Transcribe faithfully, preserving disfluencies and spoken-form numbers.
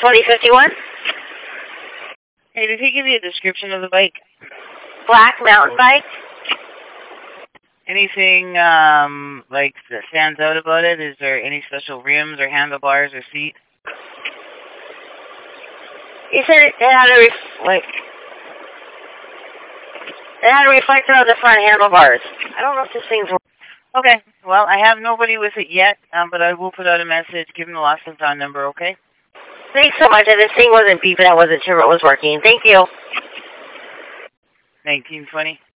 twenty fifty-one. Hey, did he give you a description of the bike? Black mountain bike. Anything, um, like, that stands out about it? Is there any special rims or handlebars or seat? He said it had a, ref like, it had a reflector on the front handlebars. I don't know if this thing's... Okay, well, I have nobody with it yet, um, but I will put out a message, give them the lost and found number, okay? Thanks so much. This thing wasn't beeping. I wasn't sure what was working. Thank you. nineteen twenty.